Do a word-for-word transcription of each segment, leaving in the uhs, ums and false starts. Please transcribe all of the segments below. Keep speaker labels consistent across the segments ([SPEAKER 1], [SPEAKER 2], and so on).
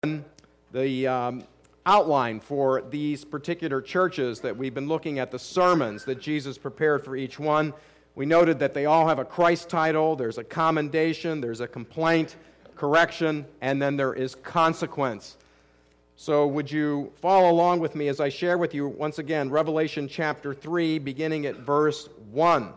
[SPEAKER 1] the um, outline for these particular churches that we've been looking at, the sermons that Jesus prepared for each one. We noted that they all have a Christ title. There's a commendation, there's a complaint, correction, and then there is consequence. So would you follow along with me as I share with you once again Revelation chapter three, beginning at verse one.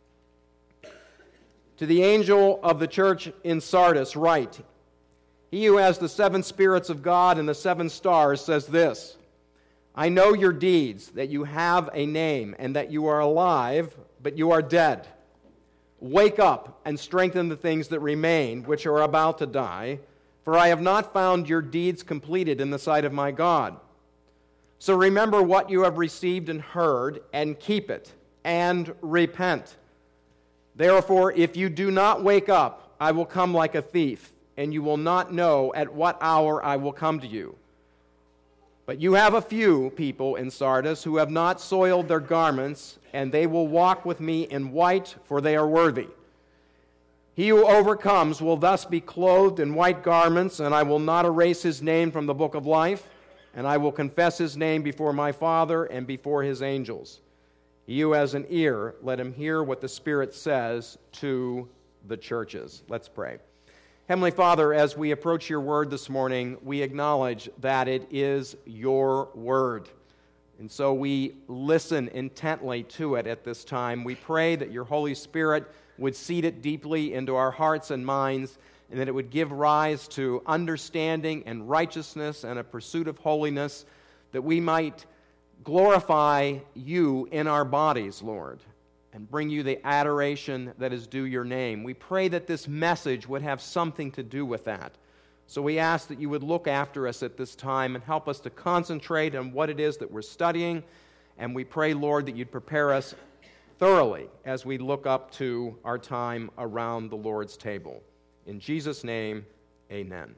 [SPEAKER 1] To the angel of the church in Sardis write, He who has the seven spirits of God and the seven stars says this, I know your deeds, that you have a name, and that you are alive, but you are dead. Wake up and strengthen the things that remain, which are about to die, for I have not found your deeds completed in the sight of my God. So remember what you have received and heard, and keep it, and repent. Therefore, if you do not wake up, I will come like a thief, and you will not know at what hour I will come to you. But you have a few people in Sardis who have not soiled their garments, and they will walk with me in white, for they are worthy. He who overcomes will thus be clothed in white garments, and I will not erase his name from the book of life, and I will confess his name before my Father and before his angels. He who has an ear, let him hear what the Spirit says to the churches. Let's pray. Heavenly Father, as we approach your word this morning, we acknowledge that it is your word. And so we listen intently to it at this time. We pray that your Holy Spirit would seed it deeply into our hearts and minds, and that it would give rise to understanding and righteousness and a pursuit of holiness, that we might glorify you in our bodies, Lord, and bring you the adoration that is due your name. We pray that this message would have something to do with that. So we ask that you would look after us at this time and help us to concentrate on what it is that we're studying. And we pray, Lord, that you'd prepare us thoroughly as we look up to our time around the Lord's table. In Jesus' name, amen.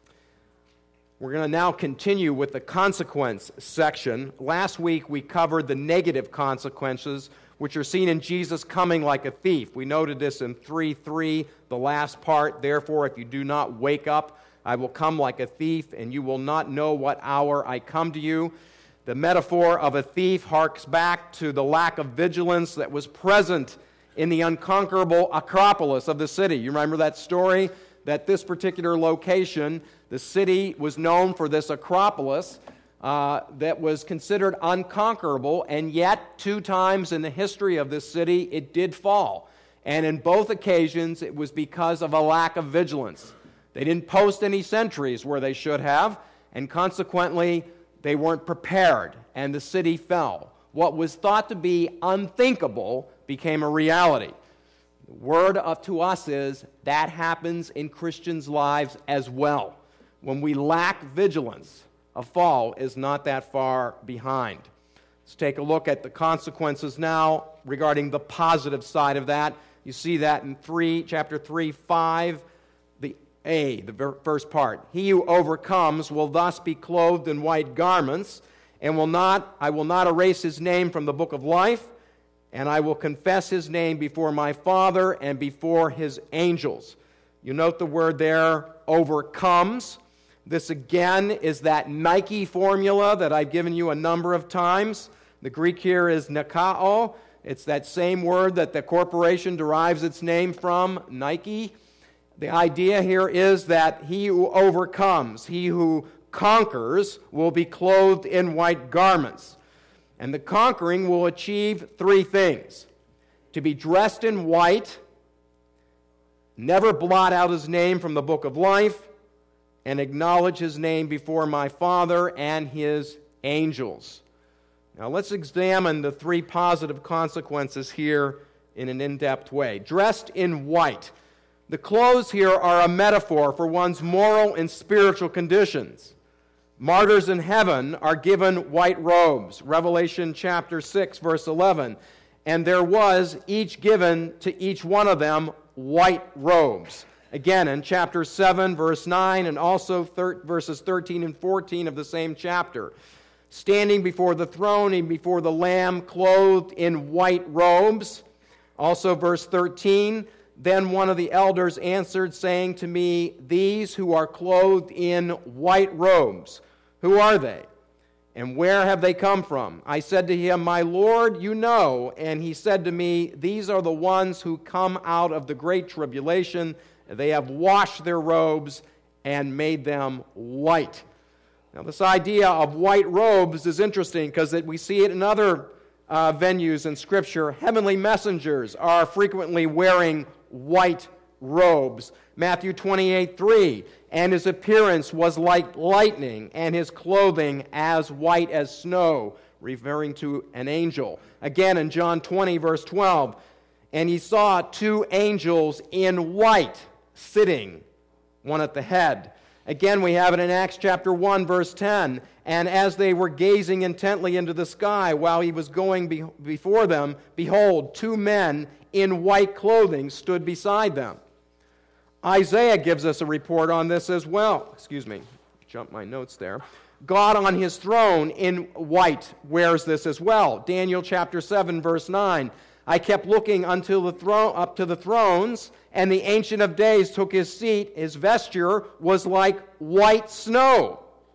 [SPEAKER 1] We're going to now continue with the consequence section. Last week we covered the negative consequences, which are seen in Jesus coming like a thief. We noted this in three three, the last part. Therefore, if you do not wake up, I will come like a thief, and you will not know what hour I come to you. The metaphor of a thief harks back to the lack of vigilance that was present in the unconquerable Acropolis of the city. You remember that story? That this particular location, the city was known for this Acropolis uh, that was considered unconquerable, and yet two times in the history of this city it did fall. And in both occasions it was because of a lack of vigilance. They didn't post any sentries where they should have, and consequently they weren't prepared, and the city fell. What was thought to be unthinkable became a reality. The word of, to us is that happens in Christians' lives as well. When we lack vigilance, a fall is not that far behind. Let's take a look at the consequences now regarding the positive side of that. You see that in three, chapter three, five, the A, the first part. He who overcomes will thus be clothed in white garments, and will not, I will not erase his name from the book of life, and I will confess his name before my Father and before his angels. You note the word there, overcomes. This again is that Nike formula that I've given you a number of times. The Greek here is nikao. It's that same word that the corporation derives its name from, Nike. The idea here is that he who overcomes, he who conquers, will be clothed in white garments. And the conquering will achieve three things: to be dressed in white, never blot out his name from the book of life, and acknowledge his name before my Father and his angels. Now let's examine the three positive consequences here in an in-depth way. Dressed in white. The clothes here are a metaphor for one's moral and spiritual conditions. Martyrs in heaven are given white robes. Revelation chapter six, verse eleven. And there was each given to each one of them white robes. Again, in chapter seven, verse nine, and also thir- verses thirteen and fourteen of the same chapter. Standing before the throne and before the Lamb, clothed in white robes. Also, verse thirteen, Then one of the elders answered, saying to me, "These who are clothed in white robes, who are they? And where have they come from?" I said to him, "My Lord, you know." And he said to me, "These are the ones who come out of the great tribulation. They have washed their robes and made them white." Now, this idea of white robes is interesting because we see it in other uh, venues in Scripture. Heavenly messengers are frequently wearing white robes. Matthew twenty-eight three, "And his appearance was like lightning, and his clothing as white as snow," referring to an angel. Again, in John twenty, verse twelve, "And he saw two angels in white sitting, one at the head." Again, we have it in Acts chapter one, verse ten, "And as they were gazing intently into the sky while he was going be- before them, behold, two men in white clothing stood beside them." Isaiah gives us a report on this as well. Excuse me, jump my notes there. God on his throne in white wears this as well. Daniel chapter seven, verse nine, "I kept looking until the throne, up to the thrones, and the Ancient of Days took his seat. His vesture was like white snow."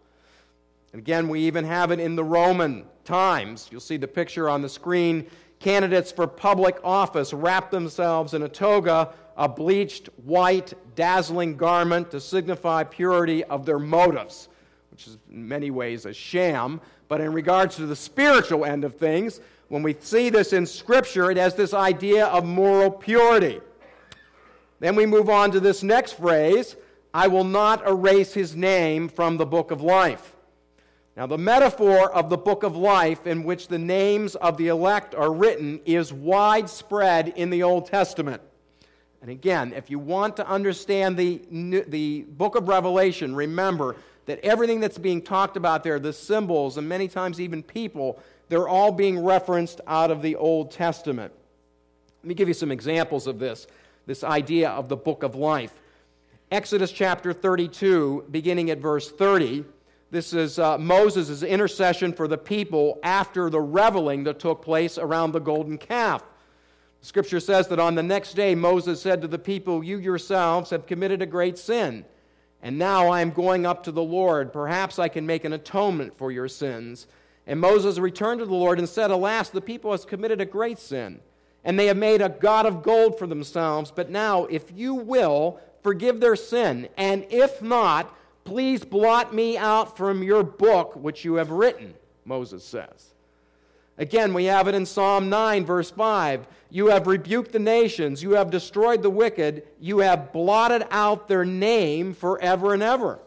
[SPEAKER 1] And again, we even have it in the Roman times. You'll see the picture on the screen. Candidates for public office wrap themselves in a toga, a bleached, white, dazzling garment to signify purity of their motives, which is in many ways a sham. But in regards to the spiritual end of things, when we see this in Scripture, it has this idea of moral purity. Then we move on to this next phrase, "I will not erase his name from the book of life." Now, the metaphor of the book of life in which the names of the elect are written is widespread in the Old Testament. And again, if you want to understand the, the book of Revelation, remember that everything that's being talked about there, the symbols, and many times even people, they're all being referenced out of the Old Testament. Let me give you some examples of this, this idea of the book of life. Exodus chapter thirty-two, beginning at verse thirty, this is uh, Moses' intercession for the people after the reveling that took place around the golden calf. Scripture says that on the next day Moses said to the people, "You yourselves have committed a great sin, and now I am going up to the Lord. Perhaps I can make an atonement for your sins." And Moses returned to the Lord and said, "Alas, the people has committed a great sin, and they have made a god of gold for themselves. But now, if you will, forgive their sin, and if not, please blot me out from your book which you have written," Moses says. Again, we have it in Psalm nine, verse five. "You have rebuked the nations, you have destroyed the wicked, you have blotted out their name forever and ever."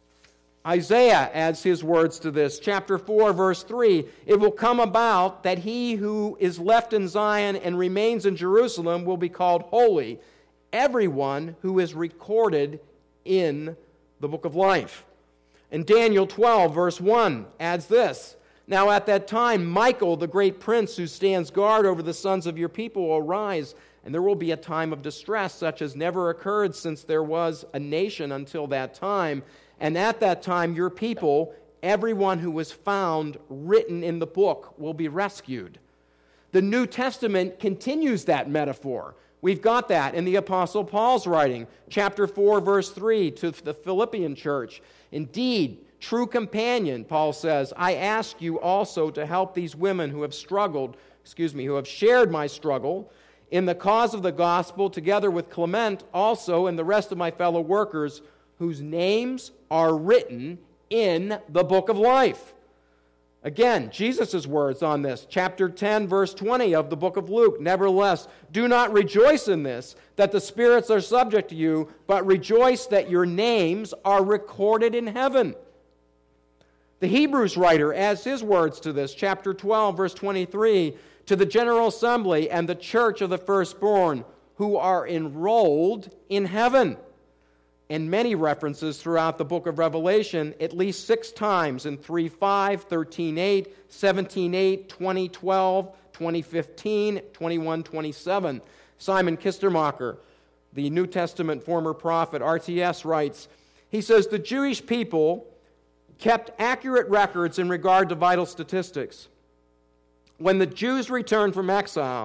[SPEAKER 1] Isaiah adds his words to this. Chapter four, verse three, "It will come about that he who is left in Zion and remains in Jerusalem will be called holy, everyone who is recorded in the book of life." And Daniel twelve, verse one adds this. "Now at that time, Michael, the great prince who stands guard over the sons of your people, will arise, and there will be a time of distress such as never occurred since there was a nation until that time. And at that time, your people, everyone who was found written in the book, will be rescued." The New Testament continues that metaphor. We've got that in the Apostle Paul's writing, chapter four, verse three, to the Philippian church. "Indeed, true companion," Paul says, "I ask you also to help these women who have struggled, excuse me, who have shared my struggle in the cause of the gospel, together with Clement also and the rest of my fellow workers, whose names are written in the book of life." Again, Jesus' words on this, chapter ten, verse twenty of the book of Luke. "Nevertheless, do not rejoice in this, that the spirits are subject to you, but rejoice that your names are recorded in heaven." The Hebrews writer adds his words to this, chapter twelve, verse twenty-three, "To the general assembly and the church of the firstborn, who are enrolled in heaven." And many references throughout the book of Revelation, at least six times in three five, thirteen eight, seventeen eight, twenty twelve, twenty fifteen, twenty-one twenty-seven. Simon Kistermacher, the New Testament former prophet, R T S writes, he says, "The Jewish people kept accurate records in regard to vital statistics. When the Jews returned from exile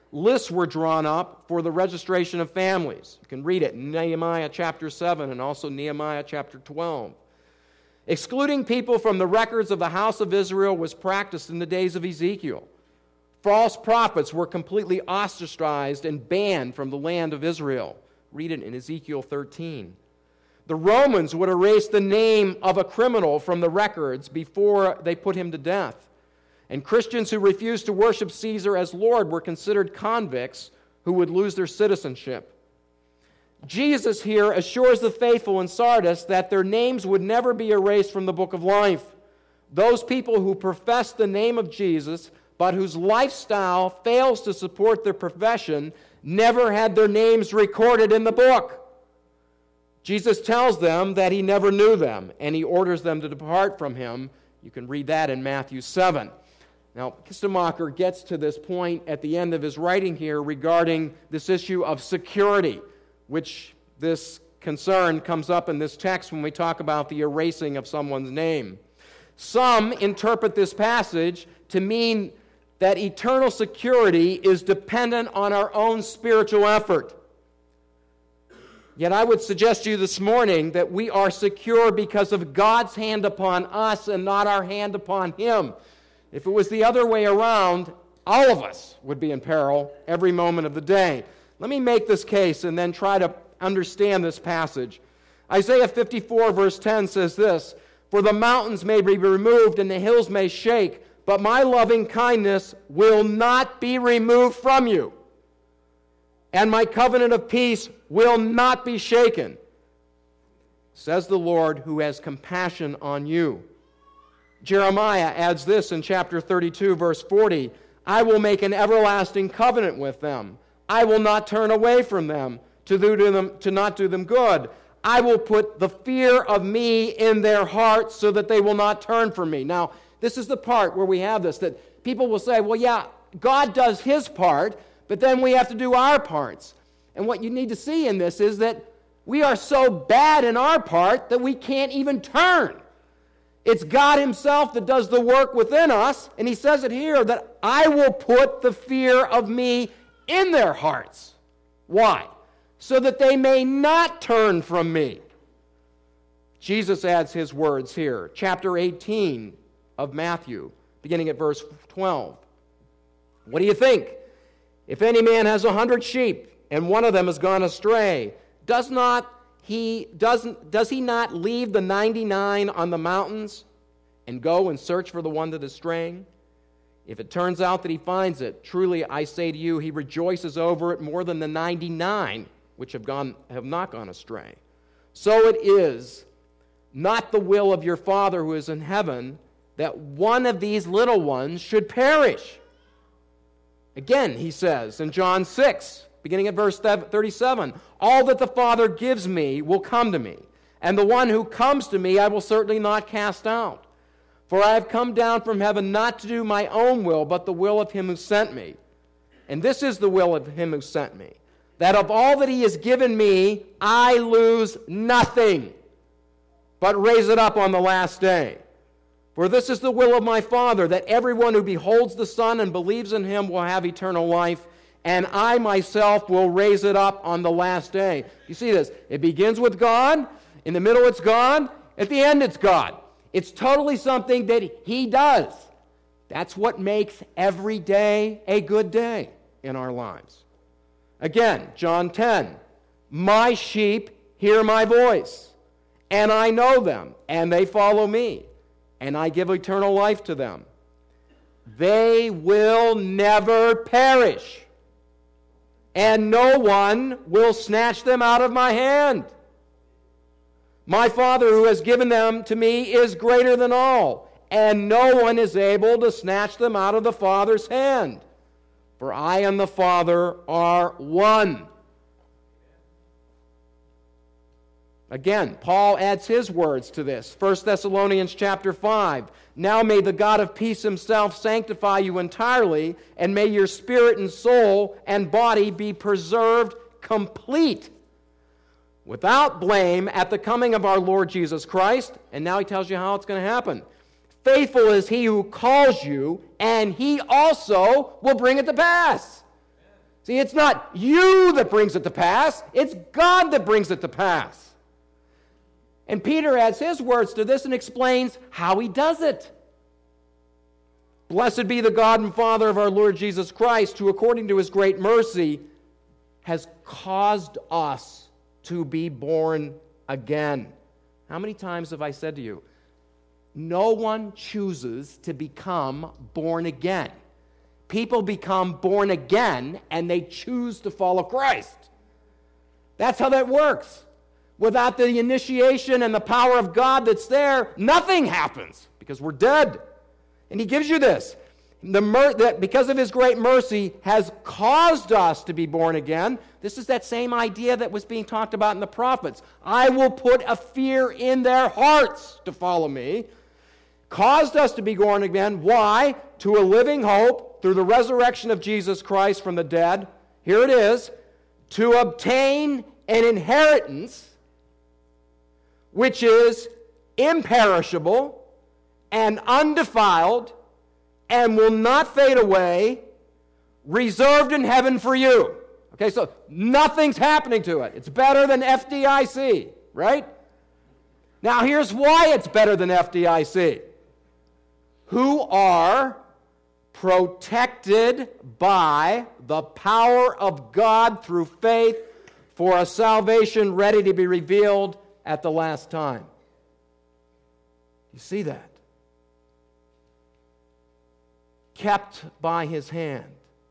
[SPEAKER 1] lists were drawn up for the registration of families. You can read it in Nehemiah chapter seven and also Nehemiah chapter twelve. Excluding people from the records of the house of Israel was practiced in the days of Ezekiel. False prophets were completely ostracized and banned from the land of Israel. Read it in Ezekiel thirteen. The Romans would erase the name of a criminal from the records before they put him to death. And Christians who refused to worship Caesar as Lord were considered convicts who would lose their citizenship. Jesus here assures the faithful in Sardis that their names would never be erased from the book of life. Those people who profess the name of Jesus, but whose lifestyle fails to support their profession, never had their names recorded in the book. Jesus tells them that he never knew them, and he orders them to depart from him. You can read that in Matthew seven. Now, Kistemacher gets to this point at the end of his writing here regarding this issue of security, which this concern comes up in this text when we talk about the erasing of someone's name. Some interpret this passage to mean that eternal security is dependent on our own spiritual effort. Yet I would suggest to you this morning that we are secure because of God's hand upon us and not our hand upon him. If it was the other way around, all of us would be in peril every moment of the day. Let me make this case and then try to understand this passage. Isaiah fifty-four verse ten says this, "For the mountains may be removed and the hills may shake, but my loving kindness will not be removed from you, and my covenant of peace will not be shaken, says the Lord who has compassion on you." Jeremiah adds this in chapter thirty-two, verse forty, "I will make an everlasting covenant with them. I will not turn away from them to do to them to not do them good. I will put the fear of me in their hearts so that they will not turn from me." Now, this is the part where we have this, that people will say, well, yeah, God does his part, but then we have to do our parts. And what you need to see in this is that we are so bad in our part that we can't even turn. It's God himself that does the work within us, and he says it here, that I will put the fear of me in their hearts. Why? So that they may not turn from me. Jesus adds his words here, chapter eighteen of Matthew, beginning at verse twelve. "What do you think? If any man has a hundred sheep, and one of them has gone astray, does not he doesn't does he not leave the ninety-nine on the mountains and go and search for the one that is straying? If it turns out that he finds it, truly I say to you, he rejoices over it more than the ninety-nine which have gone have not gone astray. So it is not the will of your Father who is in heaven that one of these little ones should perish." Again, he says in John six, beginning at verse thirty-seven, "All that the Father gives me will come to me, and the one who comes to me I will certainly not cast out. For I have come down from heaven not to do my own will, but the will of him who sent me. And this is the will of him who sent me, that of all that he has given me, I lose nothing, but raise it up on the last day. For this is the will of my Father, that everyone who beholds the Son and believes in him will have eternal life, and I myself will raise it up on the last day." You see this? It begins with God. In the middle, it's God. At the end, it's God. It's totally something that he does. That's what makes every day a good day in our lives. Again, John ten, "My sheep hear my voice, and I know them, and they follow me, and I give eternal life to them. They will never perish, and no one will snatch them out of my hand. My Father who has given them to me is greater than all, and no one is able to snatch them out of the Father's hand. For I and the Father are one." Again, Paul adds his words to this. First Thessalonians chapter five. "Now may the God of peace himself sanctify you entirely, and may your spirit and soul and body be preserved complete, without blame at the coming of our Lord Jesus Christ." And now he tells you how it's going to happen. "Faithful is he who calls you, and he also will bring it to pass." See, it's not you that brings it to pass. It's God that brings it to pass. And Peter adds his words to this and explains how he does it. Blessed be the God and Father of our Lord Jesus Christ, who according to his great mercy has caused us to be born again. How many times have I said to you, no one chooses to become born again. People become born again and they choose to follow Christ. That's how that works. Without the initiation and the power of God that's there, nothing happens because we're dead. And he gives you this. The mer- that because of his great mercy has caused us to be born again. This is that same idea that was being talked about in the prophets. I will put a fear in their hearts to follow me. Caused us to be born again. Why? To a living hope through the resurrection of Jesus Christ from the dead. Here it is. To obtain an inheritance which is imperishable and undefiled and will not fade away, reserved in heaven for you. Okay, so nothing's happening to it. It's better than F D I C, right? Now here's why it's better than F D I C. Who are protected by the power of God through faith for a salvation ready to be revealed at the last time. You see that? Kept by his hand.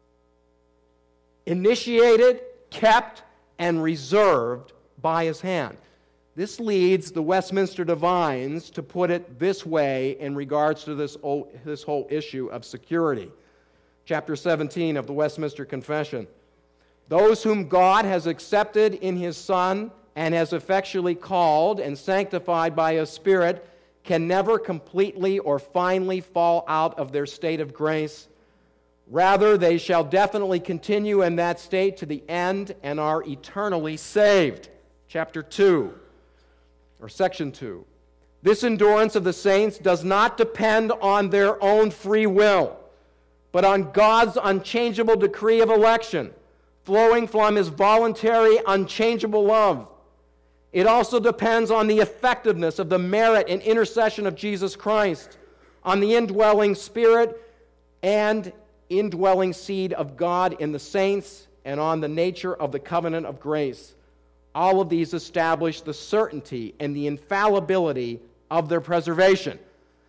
[SPEAKER 1] Initiated, kept, and reserved by his hand. This leads the Westminster Divines to put it this way in regards to this, old, this whole issue of security. Chapter seventeen of the Westminster Confession. Those whom God has accepted in his Son and has effectually called and sanctified by his Spirit can never completely or finally fall out of their state of grace. Rather, they shall definitely continue in that state to the end and are eternally saved. Chapter two. Or section two. This endurance of the saints does not depend on their own free will, but on God's unchangeable decree of election, flowing from his voluntary, unchangeable love. It also depends on the effectiveness of the merit and intercession of Jesus Christ, on the indwelling Spirit and indwelling seed of God in the saints, and on the nature of the covenant of grace. All of these establish the certainty and the infallibility of their preservation.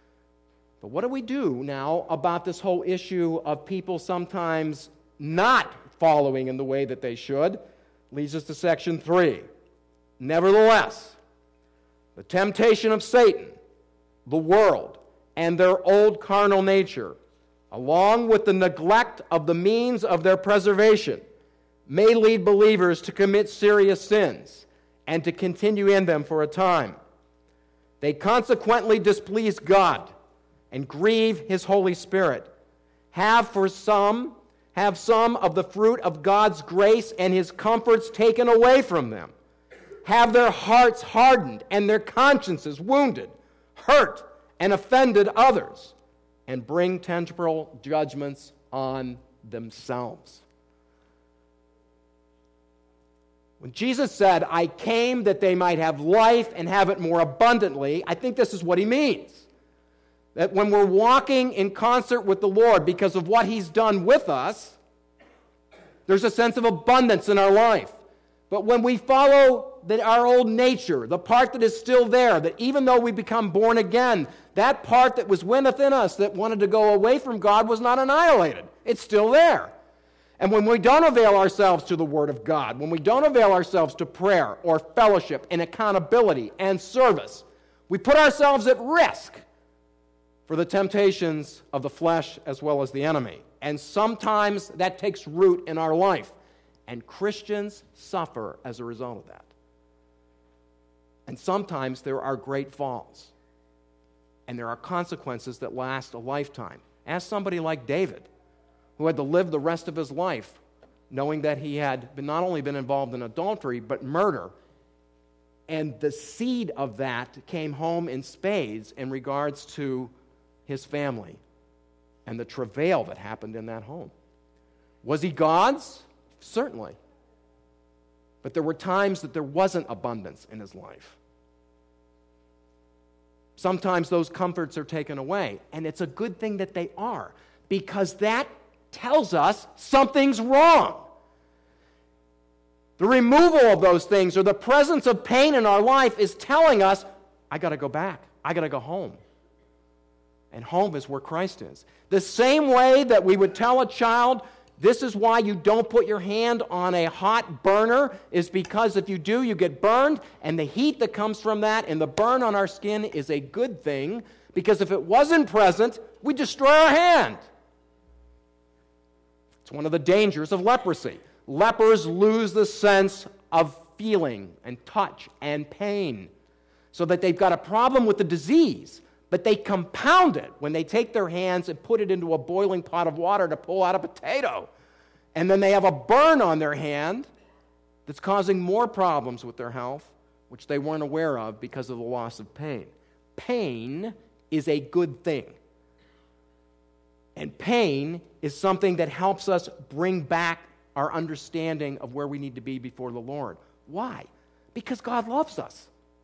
[SPEAKER 1] But what do we do now about this whole issue of people sometimes not following in the way that they should? Leads us to section three. Nevertheless, the temptation of Satan, the world, and their old carnal nature, along with the neglect of the means of their preservation, may lead believers to commit serious sins and to continue in them for a time. They consequently displease God and grieve his Holy Spirit. Have for some, have some of the fruit of God's grace and his comforts taken away from them. Have their hearts hardened and their consciences wounded, hurt and offended others, and bring temporal judgments on themselves. When Jesus said, I came that they might have life and have it more abundantly, I think this is what he means. That when we're walking in concert with the Lord because of what he's done with us, there's a sense of abundance in our life. But when we follow the, our old nature, the part that is still there, that even though we become born again, that part that was within us that wanted to go away from God was not annihilated. It's still there. And when we don't avail ourselves to the Word of God, when we don't avail ourselves to prayer or fellowship and accountability and service, we put ourselves at risk for the temptations of the flesh as well as the enemy. And sometimes that takes root in our life. And Christians suffer as a result of that. And sometimes there are great falls. And there are consequences that last a lifetime. Ask somebody like David, who had to live the rest of his life knowing that he had been not only been involved in adultery, but murder. And the seed of that came home in spades in regards to his family and the travail that happened in that home. Was he God's? Certainly. But there were times that there wasn't abundance in his life. Sometimes those comforts are taken away, and it's a good thing that they are, because that tells us something's wrong. The removal of those things or the presence of pain in our life is telling us, I got to go back. I got to go home. And home is where Christ is. The same way that we would tell a child, this is why you don't put your hand on a hot burner, is because if you do, you get burned, and the heat that comes from that and the burn on our skin is a good thing, because if it wasn't present, we destroy our hand. It's one of the dangers of leprosy. Lepers lose the sense of feeling and touch and pain, so that they've got a problem with the disease, but they compound it when they take their hands and put it into a boiling pot of water to pull out a potato. And then they have a burn on their hand that's causing more problems with their health, which they weren't aware of because of the loss of pain. Pain is a good thing. And pain is something that helps us bring back our understanding of where we need to be before the Lord. Why? Because God loves us.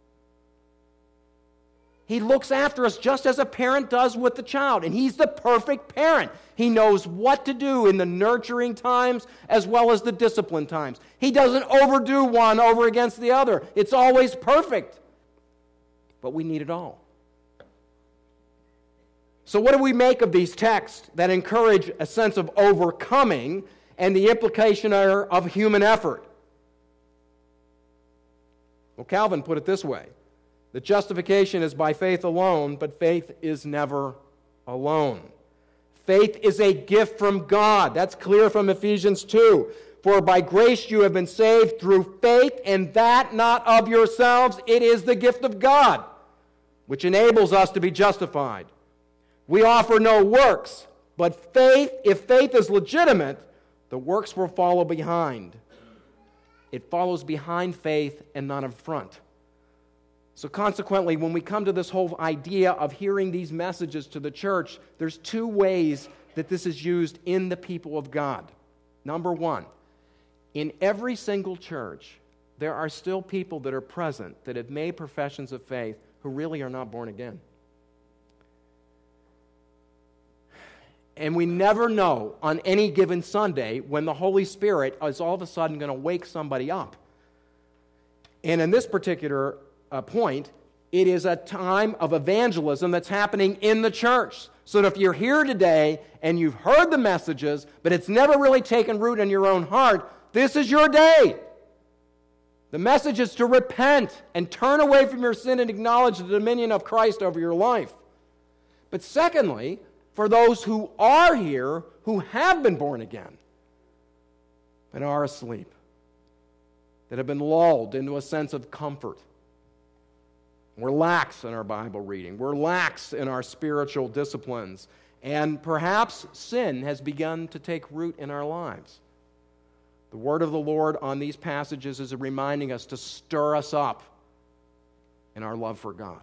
[SPEAKER 1] He looks after us just as a parent does with the child, and He's the perfect parent. He knows what to do in the nurturing times as well as the discipline times. He doesn't overdo one over against the other. It's always perfect. But we need it all. So what do we make of these texts that encourage a sense of overcoming and the implication of human effort? Well, Calvin put it this way: that justification is by faith alone, but faith is never alone. Faith is a gift from God. That's clear from Ephesians two. For by grace you have been saved through faith, and that not of yourselves. It is the gift of God, which enables us to be justified. We offer no works, but faith, if faith is legitimate, the works will follow behind. It follows behind faith and not in front. So consequently, when we come to this whole idea of hearing these messages to the church, there's two ways that this is used in the people of God. Number one, in every single church, there are still people that are present that have made professions of faith who really are not born again. And we never know on any given Sunday when the Holy Spirit is all of a sudden going to wake somebody up. And in this particular uh, point, it is a time of evangelism that's happening in the church. So that if you're here today and you've heard the messages, but it's never really taken root in your own heart, this is your day. The message is to repent and turn away from your sin and acknowledge the dominion of Christ over your life. But secondly, for those who are here, who have been born again, but are asleep, that have been lulled into a sense of comfort. We're lax in our Bible reading. We're lax in our spiritual disciplines. And perhaps sin has begun to take root in our lives. The word of the Lord on these passages is reminding us to stir us up in our love for God.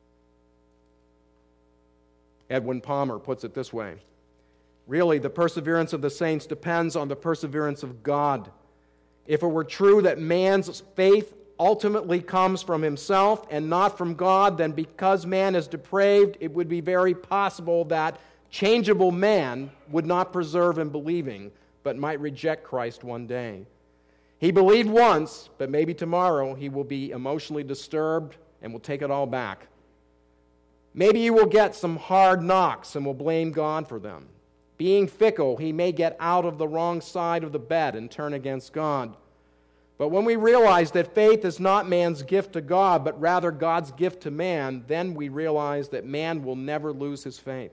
[SPEAKER 1] Edwin Palmer puts it this way: really, the perseverance of the saints depends on the perseverance of God. If it were true that man's faith ultimately comes from himself and not from God, then because man is depraved, it would be very possible that changeable man would not persevere in believing, but might reject Christ one day. He believed once, but maybe tomorrow he will be emotionally disturbed and will take it all back. Maybe he will get some hard knocks and will blame God for them. Being fickle, he may get out of the wrong side of the bed and turn against God. But when we realize that faith is not man's gift to God, but rather God's gift to man, then we realize that man will never lose his faith.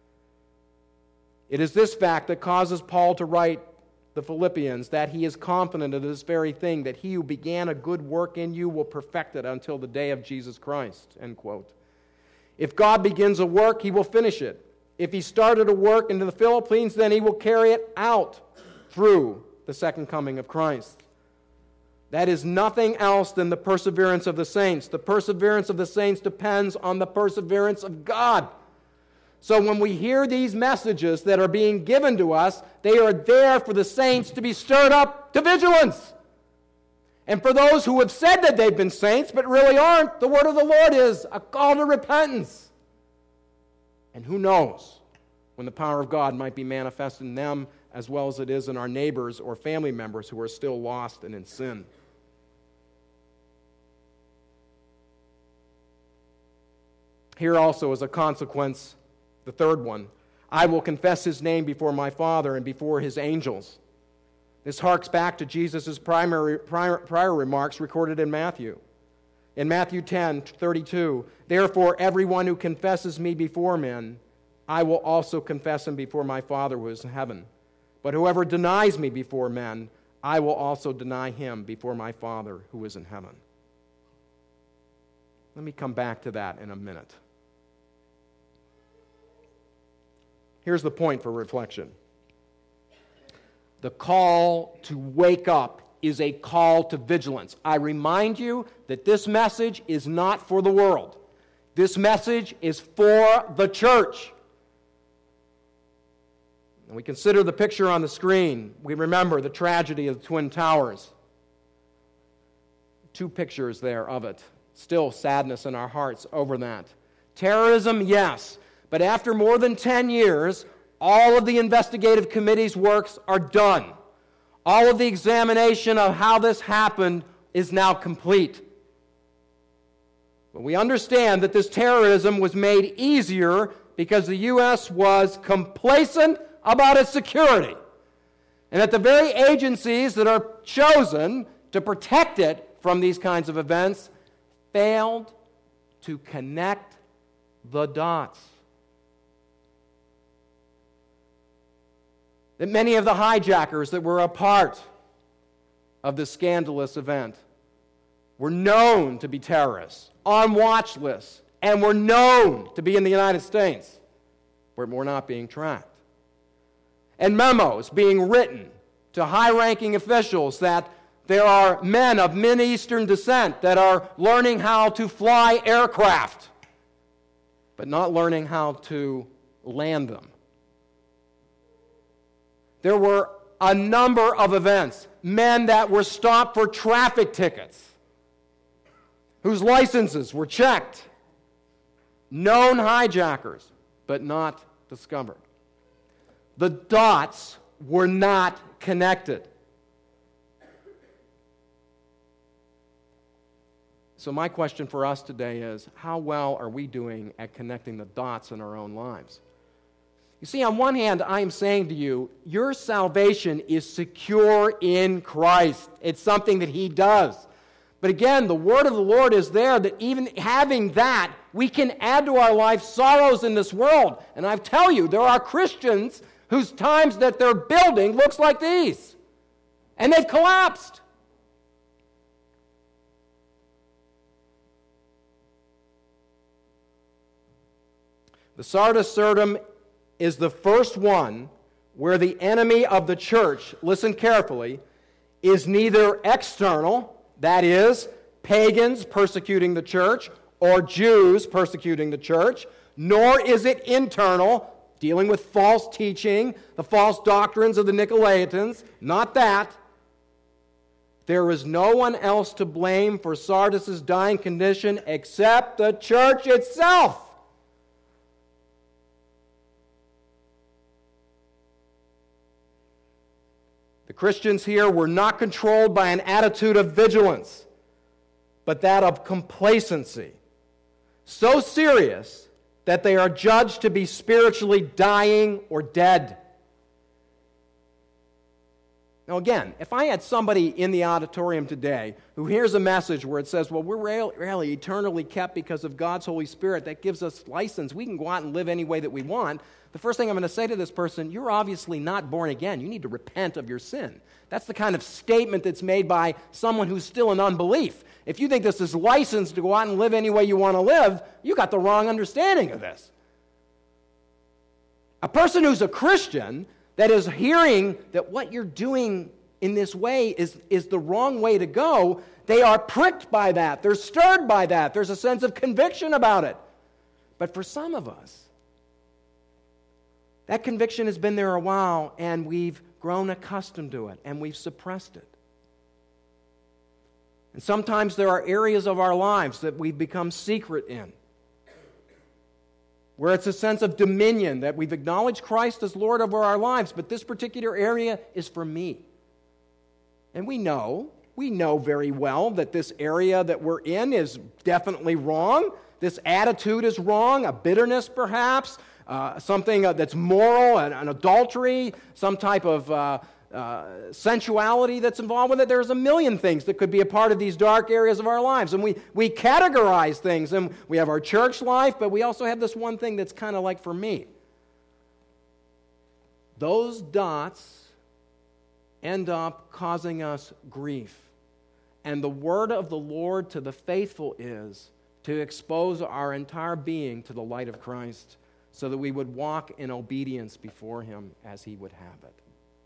[SPEAKER 1] It is this fact that causes Paul to write the Philippians that he is confident of this very thing, that he who began a good work in you will perfect it until the day of Jesus Christ, end quote. If God begins a work, he will finish it. If he started a work in the Philippines, then he will carry it out through the second coming of Christ. That is nothing else than the perseverance of the saints. The perseverance of the saints depends on the perseverance of God. So when we hear these messages that are being given to us, they are there for the saints to be stirred up to vigilance. And for those who have said that they've been saints but really aren't, the word of the Lord is a call to repentance. And who knows when the power of God might be manifested in them as well as it is in our neighbors or family members who are still lost and in sin. Here also is a consequence, the third one. I will confess his name before my Father and before his angels. This harks back to Jesus' primary, prior, prior remarks recorded in Matthew. In Matthew ten thirty-two, therefore everyone who confesses me before men, I will also confess him before my Father who is in heaven. But whoever denies me before men, I will also deny him before my Father who is in heaven. Let me come back to that in a minute. Here's the point for reflection. The call to wake up is a call to vigilance. I remind you that this message is not for the world. This message is for the church. And we consider the picture on the screen. We remember the tragedy of the Twin Towers. Two pictures there of it. Still sadness in our hearts over that. Terrorism, yes. But after more than ten years, all of the investigative committee's works are done. All of the examination of how this happened is now complete. But we understand that this terrorism was made easier because the U S was complacent about its security. And that the very agencies that are chosen to protect it from these kinds of events failed to connect the dots. That many of the hijackers that were a part of this scandalous event were known to be terrorists, on watch lists, and were known to be in the United States, where were not being tracked. And memos being written to high-ranking officials that there are men of Mideastern descent that are learning how to fly aircraft, but not learning how to land them. There were a number of events, men that were stopped for traffic tickets, whose licenses were checked, known hijackers, but not discovered. The dots were not connected. So my question for us today is, how well are we doing at connecting the dots in our own lives? You see, on one hand, I am saying to you, your salvation is secure in Christ. It's something that He does. But again, the word of the Lord is there that even having that, we can add to our life sorrows in this world. And I tell you, there are Christians whose times that they're building looks like these. And they've collapsed. The Sardis Surdom is the first one where the enemy of the church, listen carefully, is neither external, that is, pagans persecuting the church, or Jews persecuting the church, nor is it internal, dealing with false teaching, the false doctrines of the Nicolaitans, not that. There is no one else to blame for Sardis' dying condition except the church itself. The Christians here were not controlled by an attitude of vigilance, but that of complacency. So serious that they are judged to be spiritually dying or dead. Now again, if I had somebody in the auditorium today who hears a message where it says, well, we're really eternally kept because of God's Holy Spirit that gives us license, we can go out and live any way that we want, the first thing I'm going to say to this person, you're obviously not born again. You need to repent of your sin. That's the kind of statement that's made by someone who's still in unbelief. If you think this is licensed to go out and live any way you want to live, you got the wrong understanding of this. A person who's a Christian that is hearing that what you're doing in this way is, is the wrong way to go, they are pricked by that. They're stirred by that. There's a sense of conviction about it. But for some of us, That conviction has been there a while, and we've grown accustomed to it, and we've suppressed it. And sometimes there are areas of our lives that we've become secret in, where it's a sense of dominion, that we've acknowledged Christ as Lord over our lives, but this particular area is for me. And we know, we know very well that this area that we're in is definitely wrong. This attitude is wrong, a bitterness perhaps, uh, something uh, that's moral, an, an adultery, some type of uh, uh, sensuality that's involved with it. There's a million things that could be a part of these dark areas of our lives. And we, we categorize things, and we have our church life, but we also have this one thing that's kind of like for me. Those dots end up causing us grief. And the word of the Lord to the faithful is to expose our entire being to the light of Christ so that we would walk in obedience before Him as He would have it.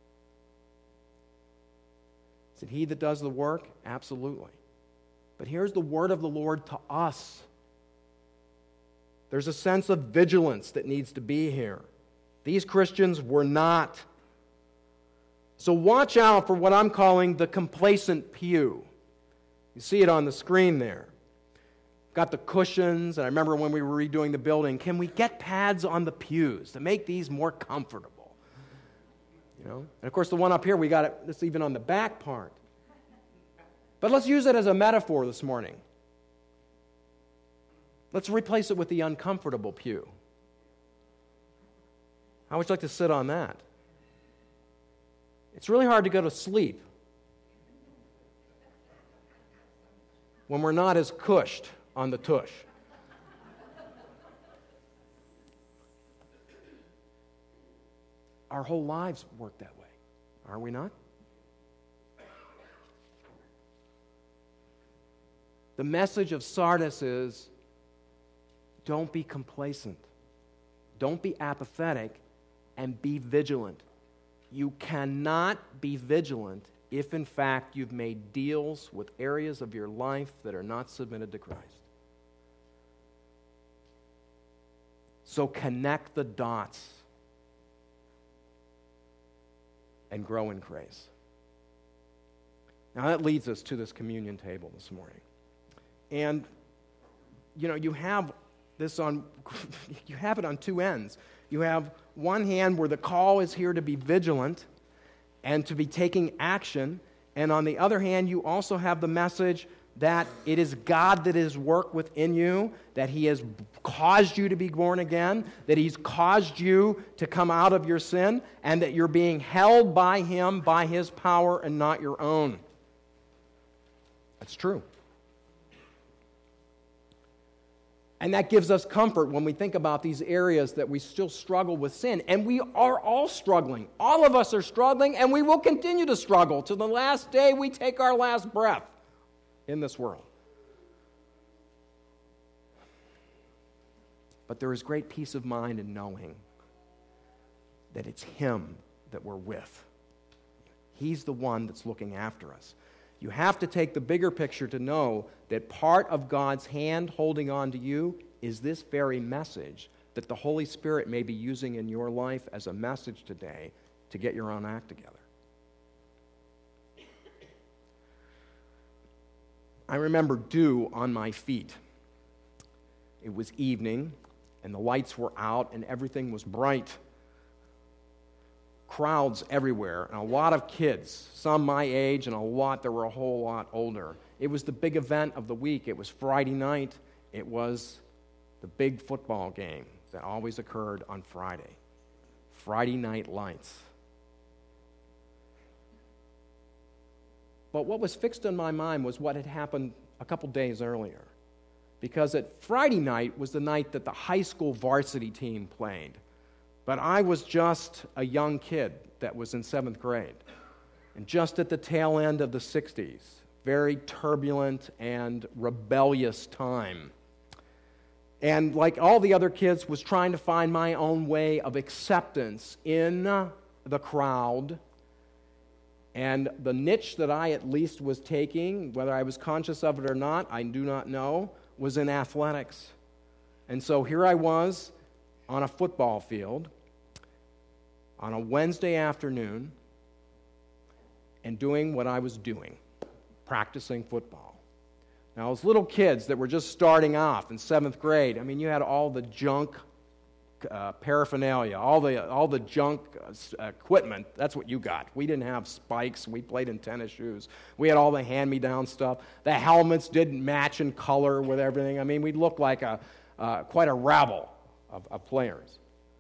[SPEAKER 1] Is it He that does the work? Absolutely. But here's the word of the Lord to us. There's a sense of vigilance that needs to be here. These Christians were not. So watch out for what I'm calling the complacent pew. You see it on the screen there. Got the cushions, and I remember when we were redoing the building, can we get pads on the pews to make these more comfortable? You know? And of course the one up here, we got it, it's even on the back part. But let's use it as a metaphor this morning. Let's replace it with the uncomfortable pew. How would you like to sit on that? It's really hard to go to sleep when we're not as cushed on the tush. Our whole lives work that way, are we not? The message of Sardis is, don't be complacent. Don't be apathetic, and be vigilant. You cannot be vigilant if, in fact, you've made deals with areas of your life that are not submitted to Christ. So connect the dots and grow in grace. Now that leads us to this communion table this morning. And, you know, you have this on, you have it on two ends. You have one hand where the call is here to be vigilant and to be taking action, and on the other hand, you also have the message that it is God that is work within you, that He has caused you to be born again, that He's caused you to come out of your sin, and that you're being held by Him, by His power, and not your own. That's true. And that gives us comfort when we think about these areas that we still struggle with sin. And we are all struggling. All of us are struggling, and we will continue to struggle till the last day we take our last breath in this world. But there is great peace of mind in knowing that it's Him that we're with. He's the one that's looking after us. You have to take the bigger picture to know that part of God's hand holding on to you is this very message that the Holy Spirit may be using in your life as a message today to get your own act together. I remember dew on my feet. It was evening, and the lights were out, and everything was bright. Crowds everywhere, and a lot of kids, some my age, and a lot that were a whole lot older. It was the big event of the week. It was Friday night. It was the big football game that always occurred on Friday. Friday night lights. But what was fixed in my mind was what had happened a couple days earlier. Because at Friday night was the night that the high school varsity team played. But I was just a young kid that was in seventh grade, and just at the tail end of the sixties, very turbulent and rebellious time. And like all the other kids, was trying to find my own way of acceptance in the crowd. And the niche that I at least was taking, whether I was conscious of it or not, I do not know, was in athletics. And so here I was on a football field, on a Wednesday afternoon and doing what I was doing, practicing football. Now, those little kids that were just starting off in seventh grade, I mean, you had all the junk uh, paraphernalia, all the all the junk uh, equipment. That's what you got. We didn't have spikes. We played in tennis shoes. We had all the hand-me-down stuff. The helmets didn't match in color with everything. I mean, we looked like a uh, quite a rabble of, of players.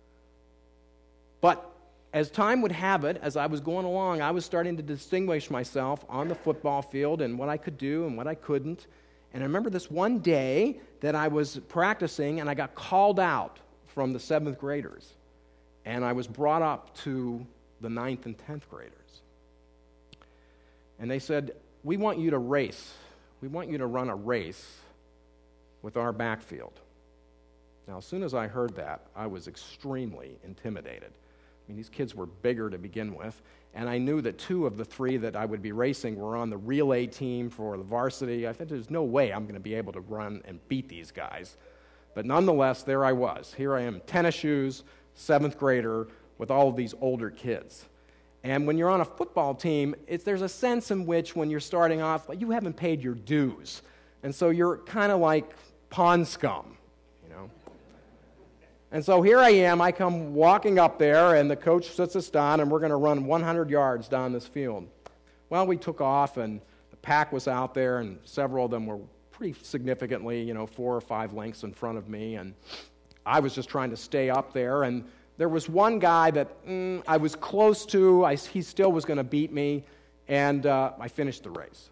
[SPEAKER 1] But as time would have it, as I was going along, I was starting to distinguish myself on the football field and what I could do and what I couldn't. And I remember this one day that I was practicing, and I got called out from the seventh graders. And I was brought up to the ninth and tenth graders. And they said, we want you to race. We want you to run a race with our backfield. Now, as soon as I heard that, I was extremely intimidated. I mean, these kids were bigger to begin with, and I knew that two of the three that I would be racing were on the relay team for the varsity. I thought there's no way I'm going to be able to run and beat these guys. But nonetheless, there I was. Here I am, tennis shoes, seventh grader, with all of these older kids. And when you're on a football team, it's, there's a sense in which when you're starting off, like, you haven't paid your dues. And so you're kind of like pond scum, you know. And so here I am, I come walking up there, and the coach sits us down, and we're going to run one hundred yards down this field. Well, we took off, and the pack was out there, and several of them were pretty significantly, you know, four or five lengths in front of me, and I was just trying to stay up there, and there was one guy that mm, I was close to. I, he still was going to beat me, and uh, I finished the race.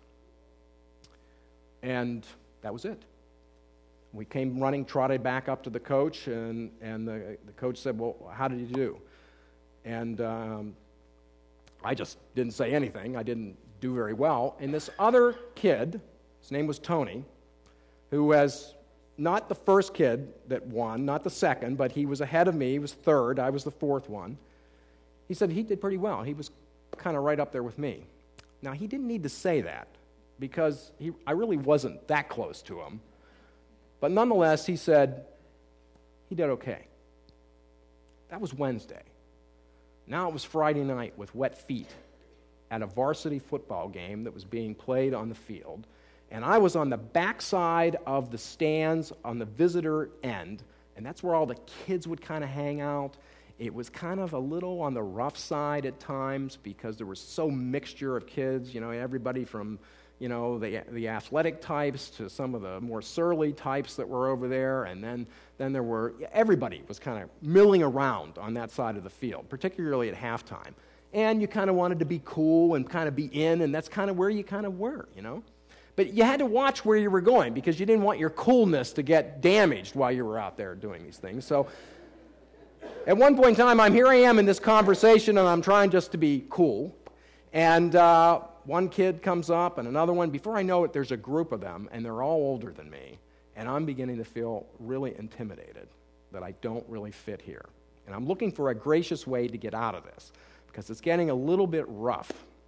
[SPEAKER 1] And that was it. We came running, trotted back up to the coach, and, and the, the coach said, well, how did you do? And um, I just didn't say anything. I didn't do very well. And this other kid, his name was Tony, who was not the first kid that won, not the second, but he was ahead of me. He was third. I was the fourth one. He said he did pretty well. He was kind of right up there with me. Now, he didn't need to say that because he, I really wasn't that close to him. But nonetheless, he said he did okay. That was Wednesday. Now it was Friday night with wet feet at a varsity football game that was being played on the field. And I was on the backside of the stands on the visitor end, and that's where all the kids would kind of hang out. It was kind of a little on the rough side at times because there was so mixture of kids, you know, everybody from, you know, the the athletic types to some of the more surly types that were over there, and then, then there were, everybody was kind of milling around on that side of the field, particularly at halftime. And you kind of wanted to be cool and kind of be in, and that's kind of where you kind of were, you know. But you had to watch where you were going because you didn't want your coolness to get damaged while you were out there doing these things. So at one point in time, I'm here I am in this conversation, and I'm trying just to be cool. And uh, one kid comes up and another one. Before I know it, there's a group of them, and they're all older than me. And I'm beginning to feel really intimidated that I don't really fit here. And I'm looking for a gracious way to get out of this because it's getting a little bit rough.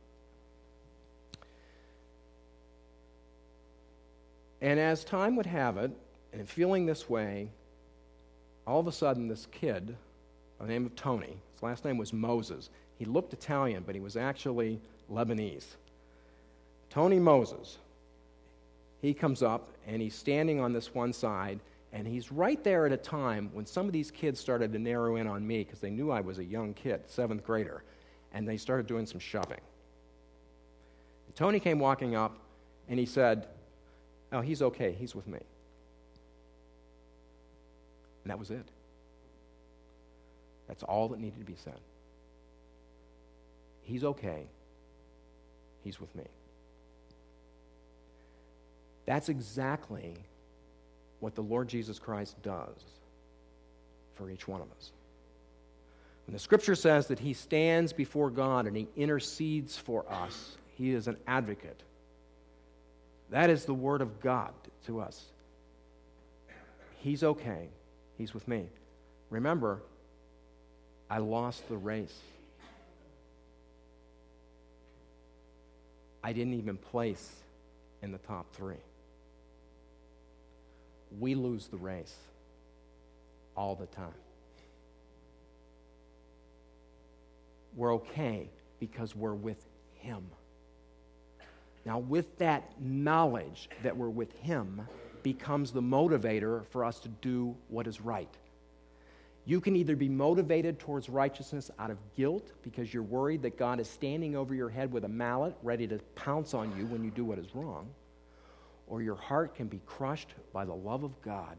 [SPEAKER 1] And as time would have it, and feeling this way, all of a sudden this kid, by the name of Tony, his last name was Moses. He looked Italian, but he was actually Lebanese. Tony Moses, he comes up, and he's standing on this one side, and he's right there at a time when some of these kids started to narrow in on me because they knew I was a young kid, seventh grader, and they started doing some shoving. And Tony came walking up, and he said, oh, he's okay. He's with me. And that was it. That's all that needed to be said. He's okay. He's with me. That's exactly what the Lord Jesus Christ does for each one of us. When the Scripture says that he stands before God and he intercedes for us, he is an advocate. That is the word of God to us. He's okay. He's with me. Remember, I lost the race. I didn't even place in the top three. We lose the race all the time. we're okay because we're with Him. Now, with that knowledge that we're with Him becomes the motivator for us to do what is right. You can either be motivated towards righteousness out of guilt because you're worried that God is standing over your head with a mallet ready to pounce on you when you do what is wrong, or your heart can be crushed by the love of God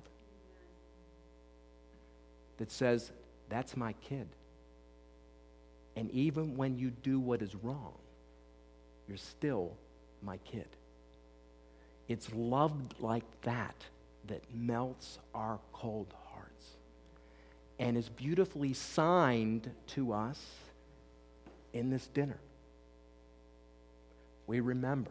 [SPEAKER 1] that says, that's my kid. And even when you do what is wrong, you're still my kid. It's love like that that melts our cold hearts and is beautifully signed to us in this dinner. We remember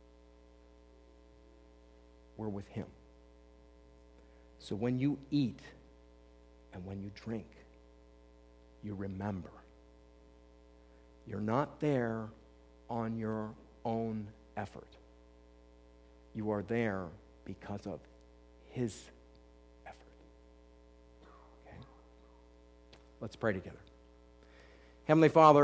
[SPEAKER 1] we're with Him. So when you eat and when you drink, you remember. You're not there on your own effort. You are there because of His effort. Okay? Let's pray together. Heavenly Father,